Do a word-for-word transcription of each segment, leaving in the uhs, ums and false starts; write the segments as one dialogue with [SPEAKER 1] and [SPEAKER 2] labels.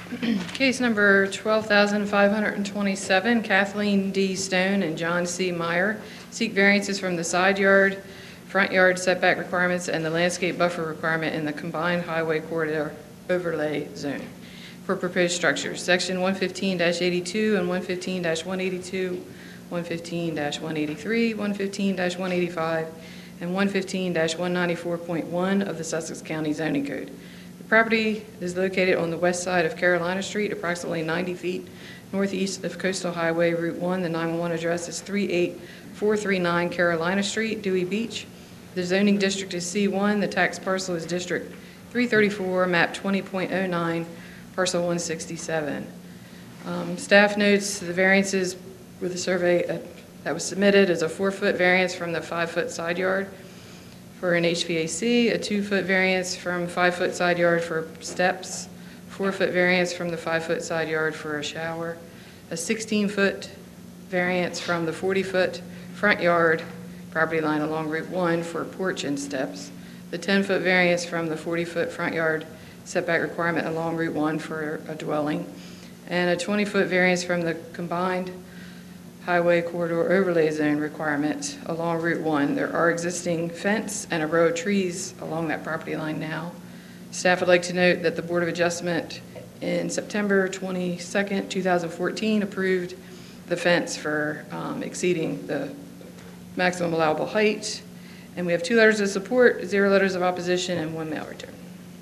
[SPEAKER 1] Case number twelve thousand five hundred twenty-seven, Kathleen D. Stone and John C. Meyer seek variances from the side yard, front yard setback requirements, and the landscape buffer requirement in the combined highway corridor overlay zone for proposed structures. Section one fifteen eighty-two and one fifteen one eighty-two, one fifteen one eighty-three, one fifteen one eighty-five, and one fifteen one ninety-four point one of the Sussex County Zoning Code. The property is located on the west side of Carolina Street, approximately ninety feet northeast of Coastal Highway Route one. The nine one one address is three eight four three nine Carolina Street, Dewey Beach. The zoning district is C one. The tax parcel is District three thirty-four, map twenty point oh nine, parcel one sixty-seven. Um, staff notes the variances with the survey uh, that was submitted is a four-foot variance from the five-foot side yard for an H V A C, a two-foot variance from five-foot side yard for steps, four-foot variance from the five-foot side yard for a shower, a sixteen-foot variance from the forty-foot front yard property line along Route one for porch and steps, the ten-foot variance from the forty-foot front yard setback requirement along Route one for a dwelling, and a twenty-foot variance from the combined highway corridor overlay zone requirement along Route one. There are existing fence and a row of trees along that property line now. Staff would like to note that the Board of Adjustment in September twenty-second, two thousand fourteen approved the fence for um, exceeding the maximum allowable height. And we have two letters of support, zero letters of opposition, and one mail return.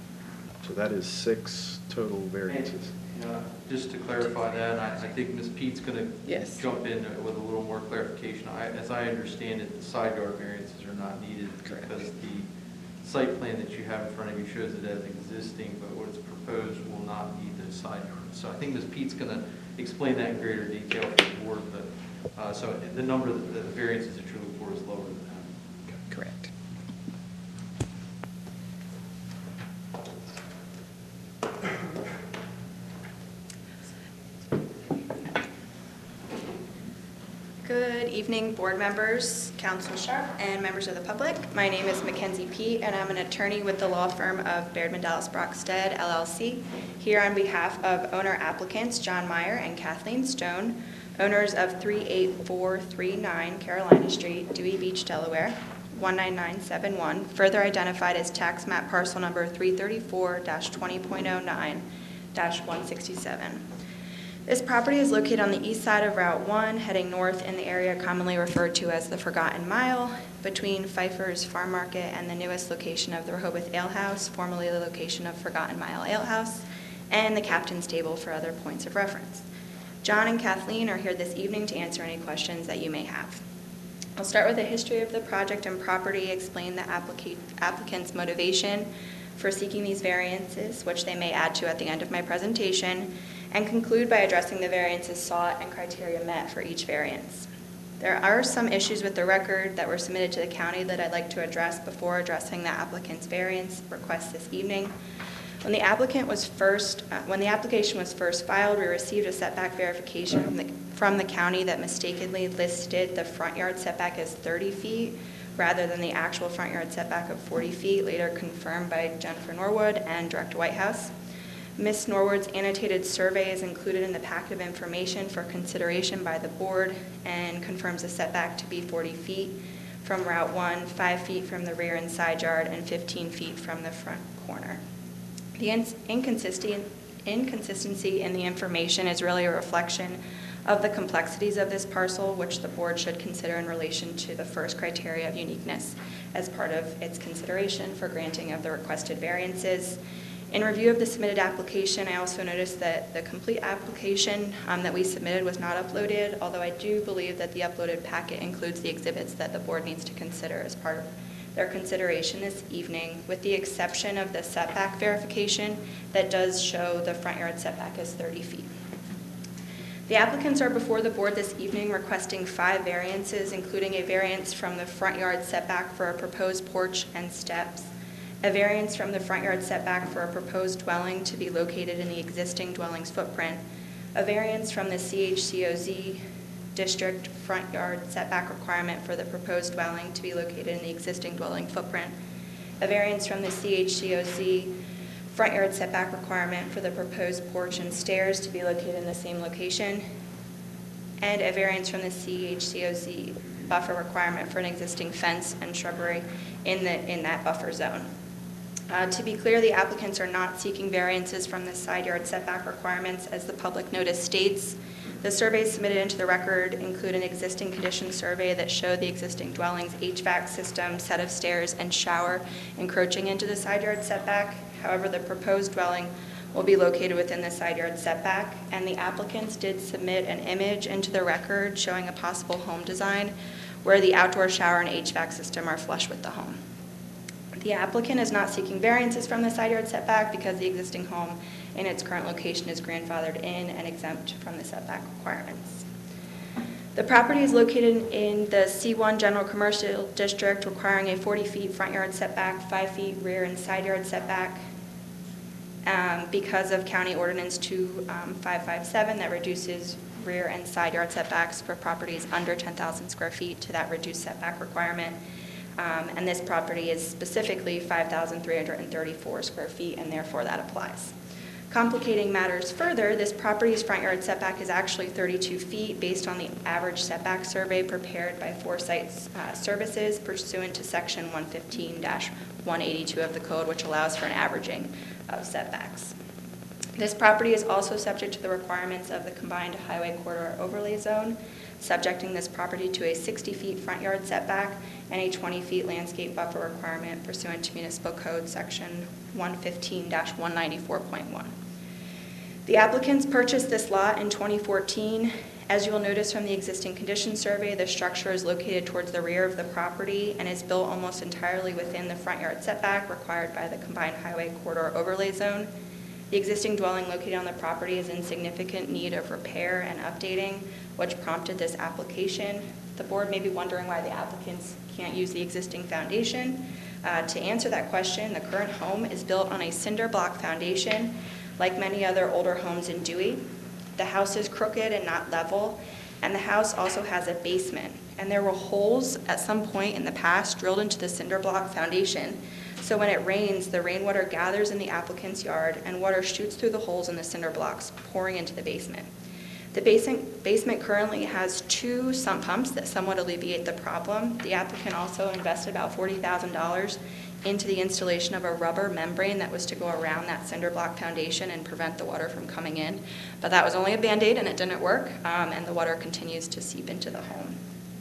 [SPEAKER 2] So that is six total variances.
[SPEAKER 3] Uh, just to clarify that, I, I think Miz Pete's going to
[SPEAKER 1] Yes.
[SPEAKER 3] jump in with a little more clarification. I, as I understand it, the side yard variances are not needed.
[SPEAKER 1] Correct.
[SPEAKER 3] Because the site plan that you have in front of you shows it as existing, but what is proposed will not need those side yards. So I think Miz Pete's going to explain that in greater detail for the board. But uh, so the number of the variances that you're looking for is lower than that.
[SPEAKER 1] Correct.
[SPEAKER 4] Good evening, board members, Council Sharp, and members of the public. My name is Mackenzie Pete, and I'm an attorney with the law firm of Baird Dallas Brockstead, L L C, here on behalf of owner applicants John Meyer and Kathleen Stone, owners of three eight four three nine Carolina Street, Dewey Beach, Delaware, one nine nine seven one, further identified as tax map parcel number three thirty-four dash twenty point oh nine dash one sixty-seven. This property is located on the east side of Route one, heading north in the area commonly referred to as the Forgotten Mile, between Pfeiffer's Farm Market and the newest location of the Rehoboth Ale House, formerly the location of Forgotten Mile Ale House, and the Captain's Table for other points of reference. John and Kathleen are here this evening to answer any questions that you may have. I'll start with a history of the project and property, explain the applica- applicant's motivation for seeking these variances, which they may add to at the end of my presentation, and conclude by addressing the variances sought and criteria met for each variance. There are some issues with the record that were submitted to the county that I'd like to address before addressing the applicant's variance request this evening. When the applicant was first, uh, when the application was first filed, we received a setback verification from the, from the county that mistakenly listed the front yard setback as thirty feet rather than the actual front yard setback of forty feet, later confirmed by Jennifer Norwood and Director Whitehouse. Miz Norwood's annotated survey is included in the packet of information for consideration by the board and confirms the setback to be forty feet from Route one, five feet from the rear and side yard, and fifteen feet from the front corner. The inconsistency, inconsistency in the information is really a reflection of the complexities of this parcel, which the board should consider in relation to the first criteria of uniqueness as part of its consideration for granting of the requested variances. In review of the submitted application, I also noticed that the complete application um, that we submitted was not uploaded, although I do believe that the uploaded packet includes the exhibits that the board needs to consider as part of their consideration this evening, with the exception of the setback verification that does show the front yard setback as thirty feet. The applicants are before the board this evening requesting five variances, including a variance from the front yard setback for a proposed porch and steps, a variance from the front yard setback for a proposed dwelling to be located in the existing dwelling's footprint, a variance from the C H C O Z district front yard setback requirement for the proposed dwelling to be located in the existing dwelling footprint, a variance from the C H C O Z front yard setback requirement for the proposed porch and stairs to be located in the same location, and a variance from the C H C O Z buffer requirement for an existing fence and shrubbery in the in that buffer zone. Uh, to be clear, the applicants are not seeking variances from the side yard setback requirements, as the public notice states. The surveys submitted into the record include an existing condition survey that showed the existing dwelling's H V A C system, set of stairs, and shower encroaching into the side yard setback. However, the proposed dwelling will be located within the side yard setback, and the applicants did submit an image into the record showing a possible home design where the outdoor shower and H V A C system are flush with the home. The applicant is not seeking variances from the side yard setback because the existing home in its current location is grandfathered in and exempt from the setback requirements. The property is located in the C one General Commercial District, requiring a forty feet front yard setback, five feet rear and side yard setback, um, because of County Ordinance two five five seven that reduces rear and side yard setbacks for properties under ten thousand square feet to that reduced setback requirement. Um, and this property is specifically five thousand three hundred thirty-four square feet, and therefore that applies. Complicating matters further, this property's front yard setback is actually thirty-two feet based on the average setback survey prepared by Foresight uh, Services pursuant to section one fifteen dash one eighty-two of the code, which allows for an averaging of setbacks. This property is also subject to the requirements of the combined highway corridor overlay zone, subjecting this property to a sixty feet front yard setback and a twenty feet landscape buffer requirement pursuant to Municipal Code section one fifteen dash one ninety-four point one. The applicants purchased this lot in twenty fourteen. As you will notice from the existing condition survey, the structure is located towards the rear of the property and is built almost entirely within the front yard setback required by the combined highway corridor overlay zone. The existing dwelling located on the property is in significant need of repair and updating, which prompted this application. The board may be wondering why the applicants can't use the existing foundation. Uh, to answer that question, the current home is built on a cinder block foundation, like many other older homes in Dewey. The house is crooked and not level, and the house also has a basement. And there were holes at some point in the past drilled into the cinder block foundation. So when it rains, the rainwater gathers in the applicant's yard and water shoots through the holes in the cinder blocks, pouring into the basement. The basement, basement currently has two sump pumps that somewhat alleviate the problem. The applicant also invested about forty thousand dollars into the installation of a rubber membrane that was to go around that cinder block foundation and prevent the water from coming in. But that was only a Band-Aid and it didn't work, um, and the water continues to seep into the home.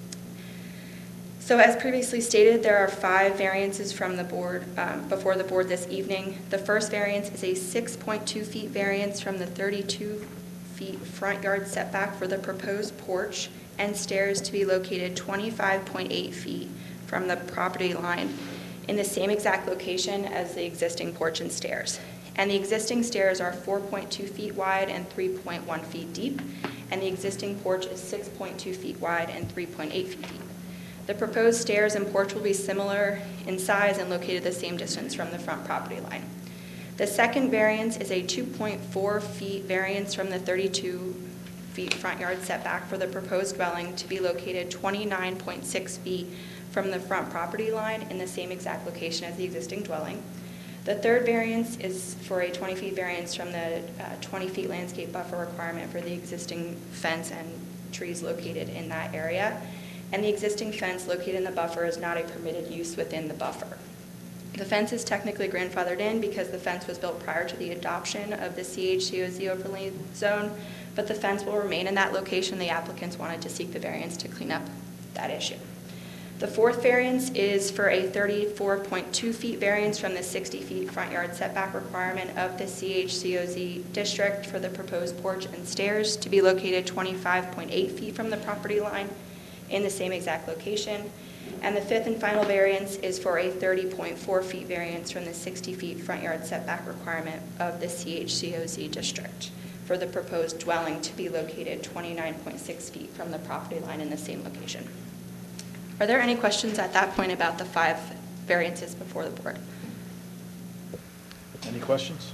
[SPEAKER 4] So as previously stated, there are five variances from the board, um, before the board this evening. The first variance is a six point two feet variance from the thirty-two feet front yard setback for the proposed porch and stairs to be located twenty-five point eight feet from the property line in the same exact location as the existing porch and stairs. And the existing stairs are four point two feet wide and three point one feet deep, and the existing porch is six point two feet wide and three point eight feet deep. The proposed stairs and porch will be similar in size and located the same distance from the front property line. The second variance is a two point four feet variance from the thirty-two feet front yard setback for the proposed dwelling to be located twenty-nine point six feet from the front property line in the same exact location as the existing dwelling. The third variance is for a twenty feet variance from the uh, twenty feet landscape buffer requirement for the existing fence and trees located in that area. And the existing fence located in the buffer is not a permitted use within the buffer. The fence is technically grandfathered in because the fence was built prior to the adoption of the C H C O Z overlay zone, but the fence will remain in that location. The applicants wanted to seek the variance to clean up that issue. The fourth variance is for a thirty-four point two feet variance from the sixty feet front yard setback requirement of the C H C O Z district for the proposed porch and stairs to be located twenty-five point eight feet from the property line in the same exact location. And the fifth and final variance is for a thirty point four feet variance from the sixty feet front yard setback requirement of the C H C O Z district for the proposed dwelling to be located twenty-nine point six feet from the property line in the same location. Are there any questions at that point about the five variances before the board?
[SPEAKER 2] Any questions?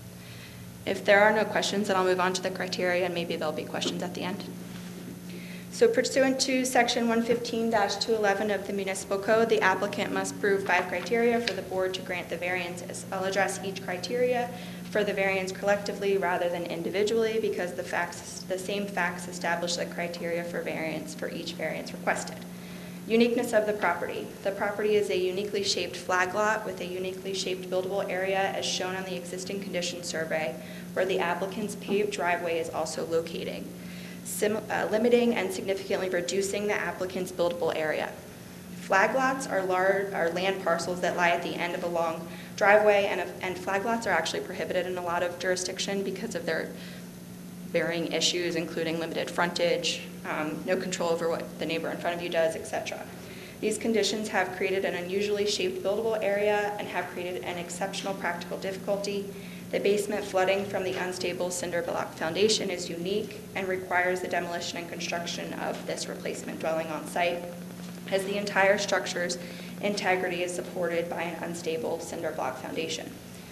[SPEAKER 4] If there are no questions, then I'll move on to the criteria, and maybe there'll be questions at the end. So pursuant to Section one fifteen two eleven of the Municipal Code, the applicant must prove five criteria for the board to grant the variances. I'll address each criteria for the variance collectively rather than individually because the facts, the same facts establish the criteria for variance for each variance requested. Uniqueness of the property. The property is a uniquely shaped flag lot with a uniquely shaped buildable area as shown on the existing condition survey, where the applicant's paved driveway is also located, sim uh, limiting and significantly reducing the applicant's buildable area. Flag lots are, large, are land parcels that lie at the end of a long driveway, and, a, and flag lots are actually prohibited in a lot of jurisdiction because of their varying issues, including limited frontage, um, no control over what the neighbor in front of you does, et cetera. These conditions have created an unusually shaped buildable area and have created an exceptional practical difficulty. The basement flooding from the unstable cinder block foundation is unique and requires the demolition and construction of this replacement dwelling on site, as the entire structure's integrity is supported by an unstable cinder block foundation.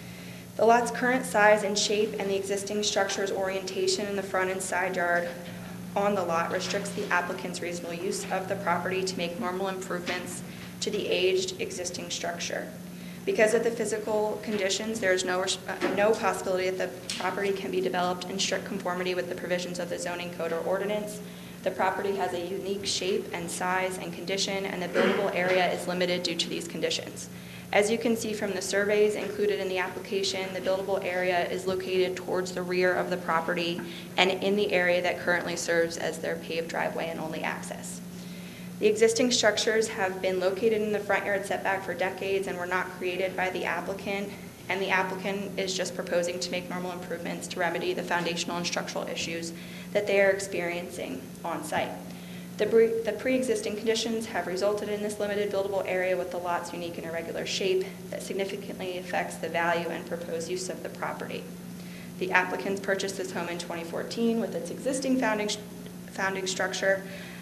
[SPEAKER 4] The lot's current size and shape and the existing structure's orientation in the front and side yard on the lot restricts the applicant's reasonable use of the property to make normal improvements to the aged existing structure. Because of the physical conditions, there is no, uh, no possibility that the property can be developed in strict conformity with the provisions of the zoning code or ordinance. The property has a unique shape and size and condition, and the buildable area is limited due to these conditions. As you can see from the surveys included in the application, the buildable area is located towards the rear of the property and in the area that currently serves as their paved driveway and only access. The existing structures have been located in the front yard setback for decades and were not created by the applicant, and the applicant is just proposing to make normal improvements to remedy the foundational and structural issues that they are experiencing on site. The, pre the pre-existing conditions have resulted in this limited buildable area with the lot's unique and irregular shape that significantly affects the value and proposed use of the property. The applicants purchased this home in twenty fourteen with its existing founding, founding structure,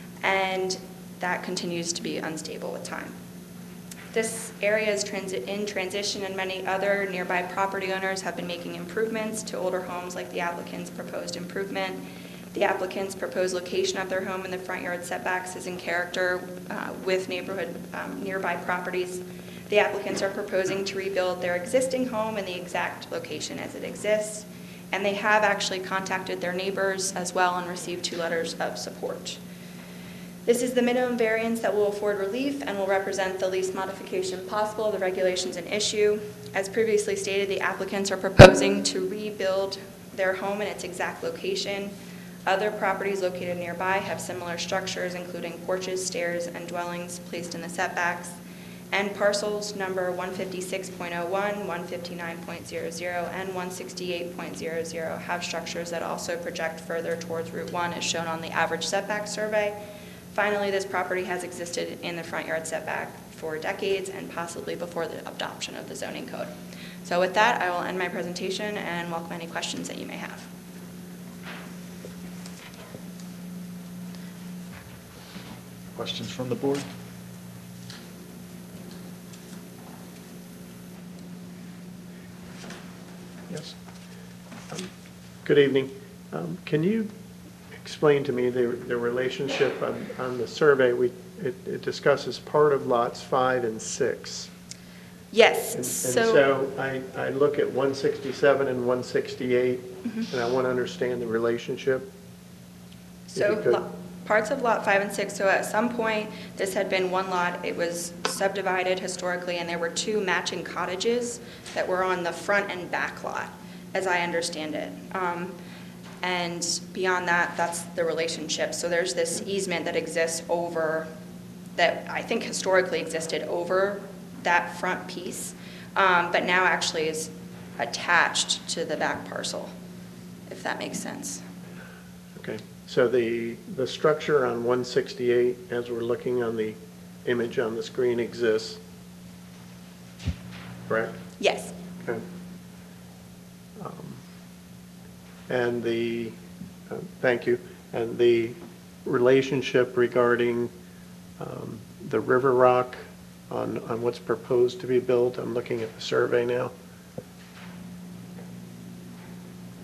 [SPEAKER 4] and that continues to be unstable with time. This area is transi in transition, and many other nearby property owners have been making improvements to older homes like the applicant's proposed improvement. The applicant's proposed location of their home in the front yard setbacks is in character uh, with neighborhood um, nearby properties. The applicants are proposing to rebuild their existing home in the exact location as it exists, and they have actually contacted their neighbors as well and received two letters of support. This is the minimum variance that will afford relief and will represent the least modification possible of the regulations in issue. As previously stated, the applicants are proposing to rebuild their home in its exact location. Other properties located nearby have similar structures, including porches, stairs, and dwellings placed in the setbacks. And parcels number one fifty-six point oh one, one fifty-nine point oh oh, and one sixty-eight point oh oh have structures that also project further towards Route one as shown on the average setback survey. Finally, this property has existed in the front yard setback for decades and possibly before the adoption of the zoning code. So with that, I will end my presentation and welcome any questions that you may have.
[SPEAKER 2] Questions from the board?
[SPEAKER 5] Yes. Um, Good evening. Um, Can you explain to me the, the relationship on, on the survey? We, it, it discusses part of lots five and six.
[SPEAKER 4] Yes.
[SPEAKER 5] And, and
[SPEAKER 4] so,
[SPEAKER 5] so I, I look at one sixty-seven and one sixty-eight,
[SPEAKER 4] mm-hmm.
[SPEAKER 5] and I want to understand the relationship.
[SPEAKER 4] so
[SPEAKER 5] If you could.
[SPEAKER 4] lo- parts of lot five and six, so at some point, this had been one lot. It was subdivided historically, and there were two matching cottages that were on the front and back lot, as I understand it. Um, and beyond that, that's the relationship. So there's this easement that exists over, that I think historically existed over that front piece, um, but now actually is attached to the back parcel, if that makes sense.
[SPEAKER 5] Okay. So the, the structure on one sixty-eight, as we're looking on the image on the screen, exists, correct?
[SPEAKER 4] Yes.
[SPEAKER 5] Okay. Um, And the, uh, thank you, and the relationship regarding um, the river rock on, on what's proposed to be built, I'm looking at the survey now.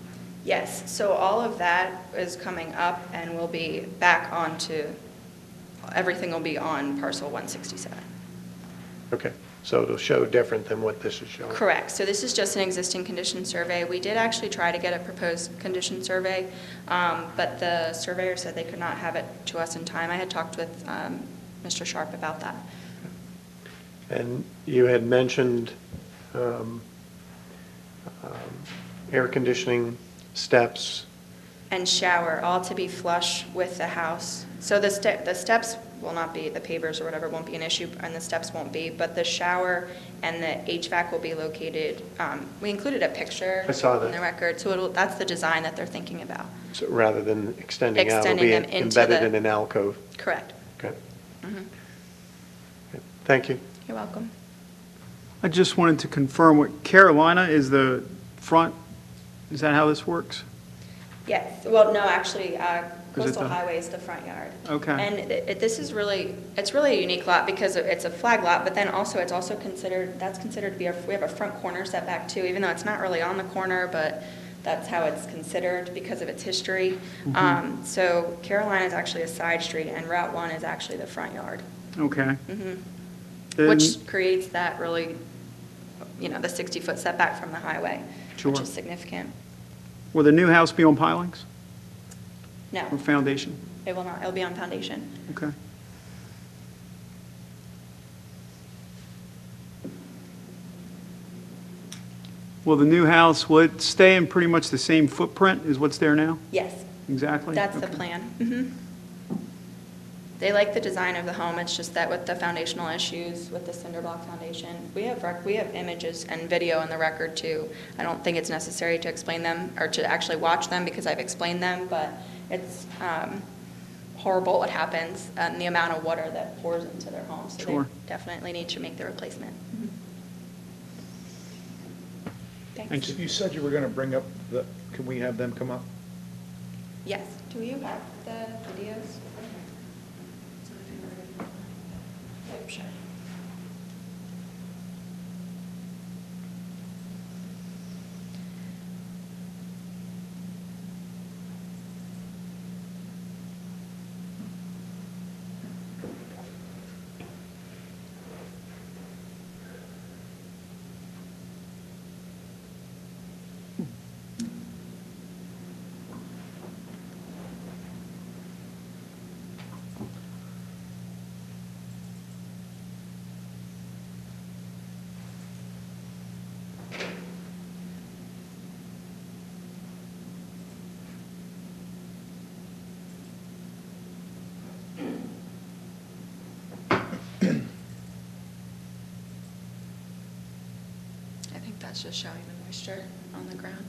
[SPEAKER 4] Yes, so all of that is coming up and will be back onto, everything will be on parcel one sixty-seven.
[SPEAKER 5] Okay, so it'll show different than what this is showing?
[SPEAKER 4] Correct. So this is just an existing condition survey. We did actually try to get a proposed condition survey, um, but the surveyor said they could not have it to us in time. I had talked with um, Mister Sharp about that.
[SPEAKER 5] And you had mentioned um, um, air conditioning, steps.
[SPEAKER 4] And shower, all to be flush with the house. So the ste- the steps will not be, the pavers or whatever won't be an issue, and the steps won't be, but the shower and the H V A C will be located, um, we included a picture
[SPEAKER 5] I saw that.
[SPEAKER 4] in the record, so it'll, that's the design that they're thinking about.
[SPEAKER 5] So rather than extending out, it'll
[SPEAKER 4] Extending
[SPEAKER 5] be
[SPEAKER 4] them into
[SPEAKER 5] embedded
[SPEAKER 4] the-
[SPEAKER 5] in an alcove?
[SPEAKER 4] Correct.
[SPEAKER 5] Okay.
[SPEAKER 4] Mhm.
[SPEAKER 5] Okay. Thank you.
[SPEAKER 4] You're welcome.
[SPEAKER 6] I just wanted to confirm what Carolina is the front, is that how this works?
[SPEAKER 4] Yes, well, no, actually, uh,
[SPEAKER 6] Is it
[SPEAKER 4] Coastal
[SPEAKER 6] the-
[SPEAKER 4] Highway is the front yard.
[SPEAKER 6] Okay.
[SPEAKER 4] And it- it- this is really, it's really a unique lot because it's a flag lot, but then also, it's also considered, that's considered to be, a we have a front corner setback too, even though it's not really on the corner, but that's how it's considered because of its history.
[SPEAKER 6] Mm-hmm.
[SPEAKER 4] Um, So Carolina is actually a side street, and Route one is actually the front yard.
[SPEAKER 6] Okay.
[SPEAKER 4] Mhm.
[SPEAKER 6] Then-
[SPEAKER 4] Which creates that really, you know, the sixty-foot setback from the highway, which
[SPEAKER 6] Sure.
[SPEAKER 4] is significant.
[SPEAKER 6] Will the new house be on pilings
[SPEAKER 4] No,
[SPEAKER 6] or foundation?
[SPEAKER 4] it will not, it'll be on foundation.
[SPEAKER 6] Okay. Will the new house, will it stay in pretty much the same footprint as what's there now?
[SPEAKER 4] Yes.
[SPEAKER 6] Exactly?
[SPEAKER 4] That's the
[SPEAKER 6] Okay.
[SPEAKER 4] plan. Mhm. They like the design of the home, it's just that with the foundational issues, with the cinder block foundation, we have, rec- we have images and video in the record too. I don't think it's necessary to explain them, or to actually watch them, because I've explained them, but it's um, horrible what happens, and the amount of water that pours into their homes. So
[SPEAKER 6] Sure.
[SPEAKER 4] they definitely need to make the replacement. Thanks.
[SPEAKER 6] Thank you.
[SPEAKER 2] You said you were going to bring up the, can we have them come up?
[SPEAKER 4] Yes, do you have the videos? Yep, sure. I think that's just showing the moisture on the ground.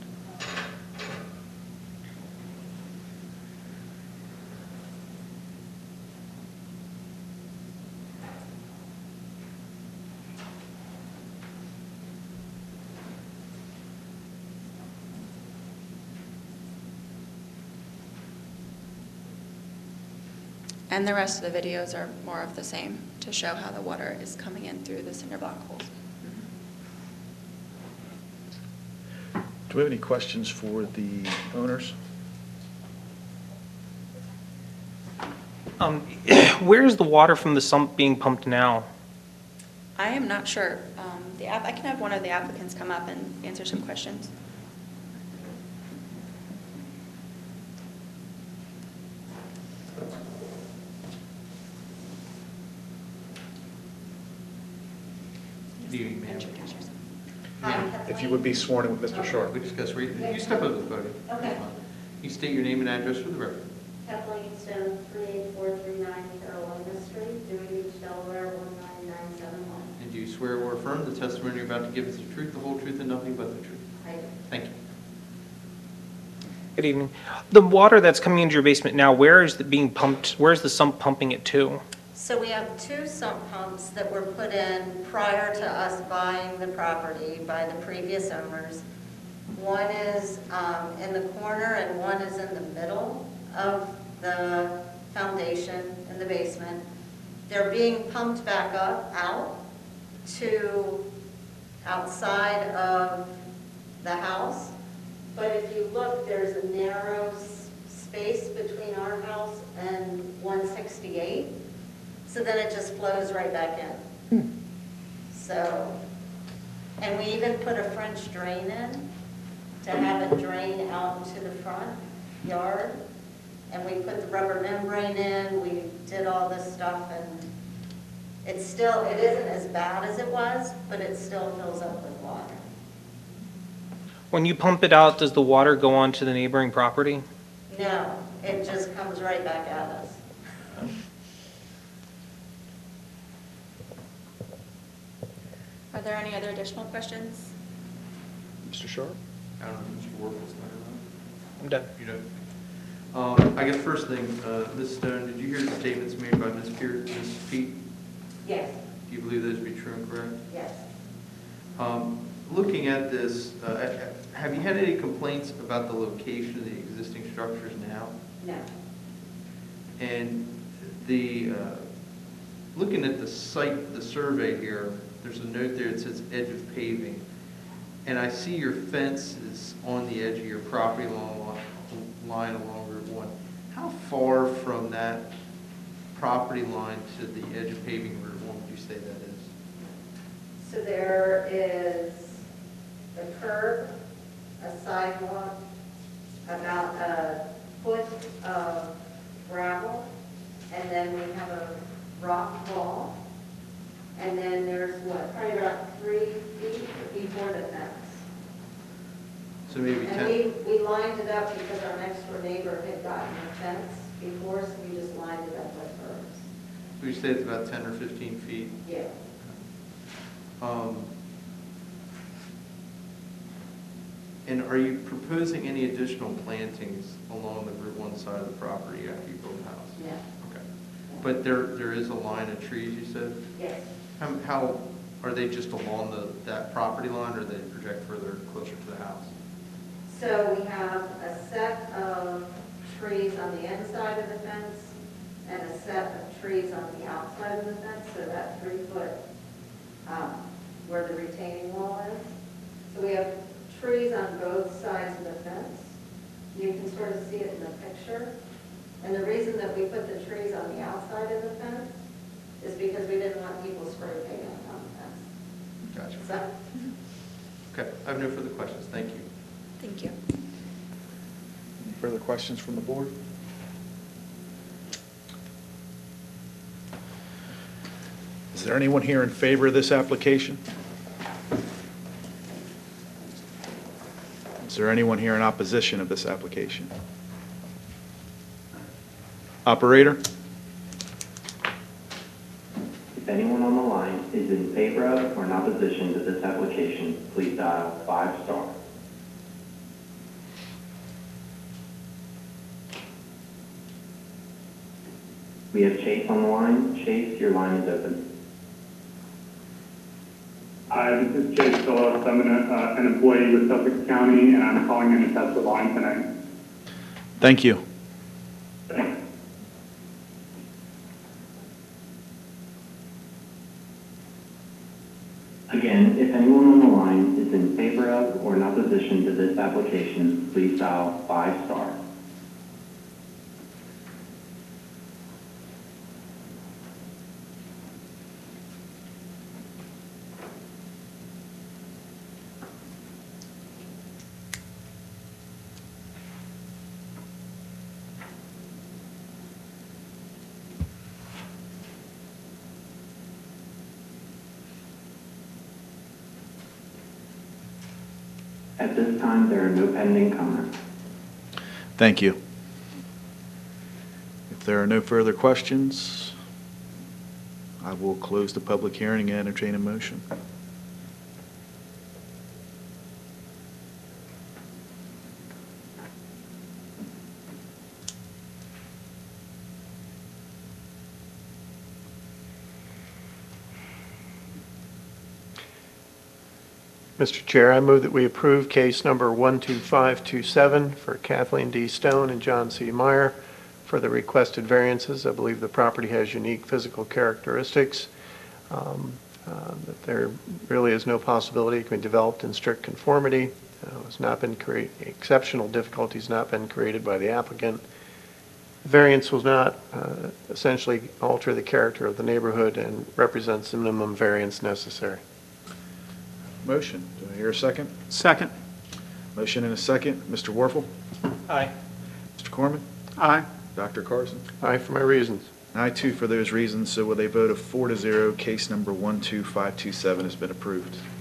[SPEAKER 4] And the rest of the videos are more of the same, to show how the water is coming in through the cinder block holes.
[SPEAKER 2] Do we have any questions for the owners?
[SPEAKER 7] Um, Where is the water from the sump being pumped now?
[SPEAKER 4] I am not sure. Um, The app, I can have one of the applicants come up and answer some questions.
[SPEAKER 3] Do you, ma'am?
[SPEAKER 4] Introduce yourself.
[SPEAKER 3] Ma'am,
[SPEAKER 2] If you would be sworn in with Mister Sharp.
[SPEAKER 3] we discussed, re- you step over the podium.
[SPEAKER 8] Okay.
[SPEAKER 3] You state your name and address for the record.
[SPEAKER 8] Kathleen Stone, three eight four three nine Carolina Street, Dewey Beach, Delaware, one nine nine seven one.
[SPEAKER 3] And do you swear or affirm the testimony you're about to give is the truth, the whole truth, and nothing but the truth?
[SPEAKER 8] I do.
[SPEAKER 3] Thank you.
[SPEAKER 7] Good evening. The water that's coming into your basement now, where is it being pumped? Where is the sump pumping it to?
[SPEAKER 8] So we have two sump pumps that were put in prior to us buying the property by the previous owners. One is um, in the corner and one is in the middle of the foundation in the basement. They're being pumped back up, out to outside of the house But if you look, there's a narrow s- space between our house and one sixty-eight. So then it just flows right back in. So, and we even put a French drain in to have it drain out into the front yard. And we put the rubber membrane in, we did all this stuff, and it's still, it isn't as bad as it was, but it still fills up with water.
[SPEAKER 7] When you pump it out, does the water go on to the neighboring property?
[SPEAKER 8] No, it just comes right back at us.
[SPEAKER 4] Are there any other additional questions?
[SPEAKER 2] Mister Sharp?
[SPEAKER 3] I don't know, Mister Warfels,
[SPEAKER 7] I'm done.
[SPEAKER 3] you know. Um, I guess first thing, uh, Miz Stone, did you hear the statements made by Miz Pierce, Miz Pete?
[SPEAKER 8] Yes,
[SPEAKER 3] Do you believe those to be true and correct?
[SPEAKER 8] yes.
[SPEAKER 3] Um, Looking at this, uh, have you had any complaints about the location of the existing structures now?
[SPEAKER 8] No.
[SPEAKER 3] And the, uh, looking at the site, the survey here, there's a note there that says edge of paving. And I see your fence is on the edge of your property along, line along Route one. How far from that property line to the edge of paving Route one would you say that is?
[SPEAKER 8] So there is a curb, a sidewalk, about a foot of gravel, and then we have a rock wall. And then there's what, probably about three feet before the fence.
[SPEAKER 3] So maybe
[SPEAKER 8] And
[SPEAKER 3] ten,
[SPEAKER 8] we, we lined it up because our next door neighbor had gotten a fence before, so we just lined it up with hers.
[SPEAKER 3] would you say it's about ten or fifteen feet?
[SPEAKER 8] Yeah.
[SPEAKER 3] Um, And are you proposing any additional plantings along the Route one side of the property after you build the house?
[SPEAKER 8] Yeah.
[SPEAKER 3] Okay. But there, there is a line of trees, you said?
[SPEAKER 8] Yes.
[SPEAKER 3] How, how, are they just along the, that property line, or they project further closer to the house?
[SPEAKER 8] So we have a set of trees on the inside of the fence and a set of trees on the outside of the fence, so that three foot, um, where the retaining wall is. So we have trees on both sides of the fence. You can sort of see it in the picture. And the reason that we put the trees on the outside of the fence is because we didn't want people spray painting on the fence.
[SPEAKER 3] Gotcha.
[SPEAKER 8] So,
[SPEAKER 3] Okay, I have no further questions, thank you.
[SPEAKER 4] Thank you.
[SPEAKER 2] Any further questions from the board? Is there anyone here in favor of this application? Is there anyone here in opposition of this application? Operator?
[SPEAKER 9] If anyone on the line is in favor of or in opposition to this application, please dial five star. We have Chase on the line. Chase, your line is open.
[SPEAKER 10] Hi, this is Chase Phillips. I'm an, uh, an employee with Suffolk County, and I'm calling in to test the line tonight.
[SPEAKER 2] Thank you.
[SPEAKER 9] Again, if anyone on the line is in favor of or in opposition to this application, please dial five star. At this time, there are no pending comments.
[SPEAKER 2] Thank you. If there are no further questions, I will close the public hearing and entertain a motion.
[SPEAKER 5] Mister Chair, I move that we approve case number one two five two seven for Kathleen D. Stone and John C. Meyer for the requested variances. I believe the property has unique physical characteristics. Um, uh, that there really is no possibility it can be developed in strict conformity. Uh, Has not been created, exceptional difficulties not been created by the applicant. Variance will not uh, essentially alter the character of the neighborhood and represents the minimum variance necessary.
[SPEAKER 2] Motion. Do I hear a second?
[SPEAKER 6] Second.
[SPEAKER 2] Motion and a second. Mister Warfel?
[SPEAKER 7] Aye.
[SPEAKER 2] Mister Corman?
[SPEAKER 6] Aye.
[SPEAKER 2] Doctor Carson?
[SPEAKER 5] Aye, for my reasons.
[SPEAKER 2] I too for those reasons. So with a vote of four to zero, case number one two five two seven has been approved.